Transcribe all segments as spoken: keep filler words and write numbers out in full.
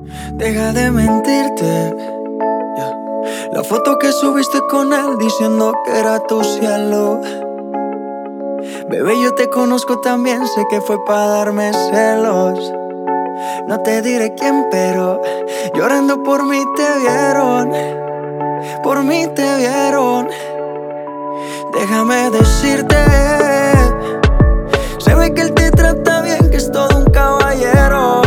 Deja de mentirte, yeah. La foto que subiste con él diciendo que era tu cielo. Bebé, yo te conozco también, sé que fue para darme celos. No te diré quién, pero llorando por mí te vieron. Por mí te vieron. Déjame decirte, se ve que él te trata bien, que es todo un caballero.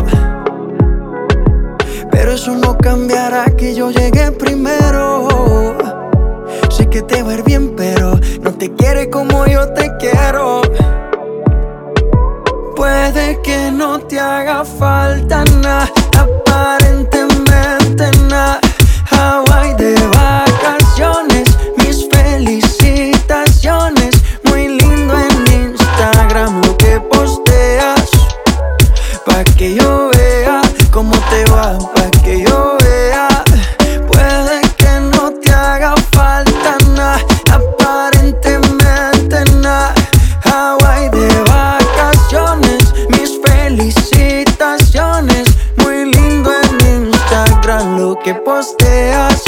Pero eso no cambiará que yo llegué primero. Sé que te va a ir bien, pero no te quiere como yo te quiero. Puede que no te haga falta nada, aparentemente nada. Hawaii de vacaciones, mis felicitaciones. Muy lindo en Instagram lo que posteas, pa' que yo vea cómo te va, pa' que yo vea. Puede que no te haga falta nada, aparentemente nada. Hawaii de vacaciones, mis felicitaciones. Muy lindo en Instagram lo que posteas,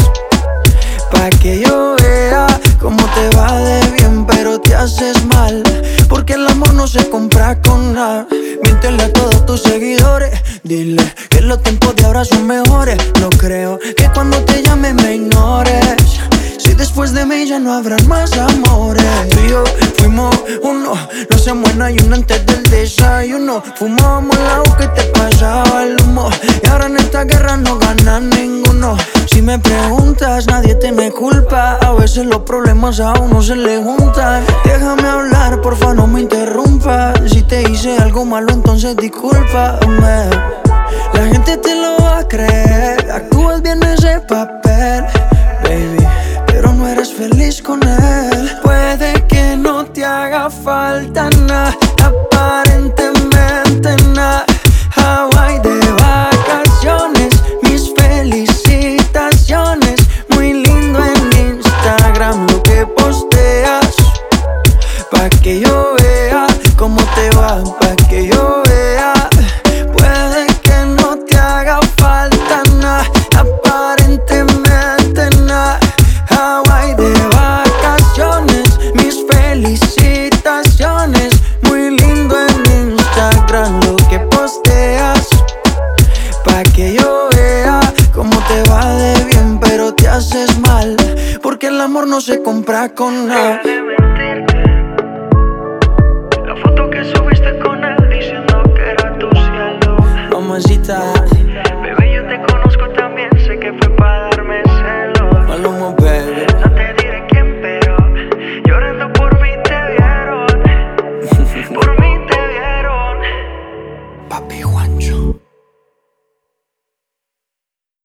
pa' que yo vea cómo te va de bien, pero te haces mal, porque el amor no se compra con nada. Miéntele a todos tus seguidores, dile que los tiempos de ahora son mejores. No creo que cuando te llame me ignores, si después de mí ya no habrán más amores. Tú y yo fuimos uno, no se muera y uno antes del desayuno. Fumábamos el agua que te pasaba el humo, y ahora en esta guerra no gana ninguno. Si me preguntas, nadie tiene culpa, a veces los problemas a uno se le juntan. Déjame hablar, porfa, no me interrumpas. Si te hice algo malo, entonces discúlpame. La gente te lo va a creer, actúas bien ese papel, baby, pero no eres feliz con él. Puede que no te haga falta nada, aparentemente nada. Hawaii de vacaciones, mis felicitaciones. Muy lindo en Instagram lo que posteas, pa' que yo vea cómo te va, pa' que yo vea. Puede que no te haga falta nada, aparentemente nada. Hawaii de vacaciones, mis felicitaciones. Muy lindo en Instagram lo que posteas, pa' que yo vea cómo te va de bien, pero te haces mal, porque el amor no se compra con nada.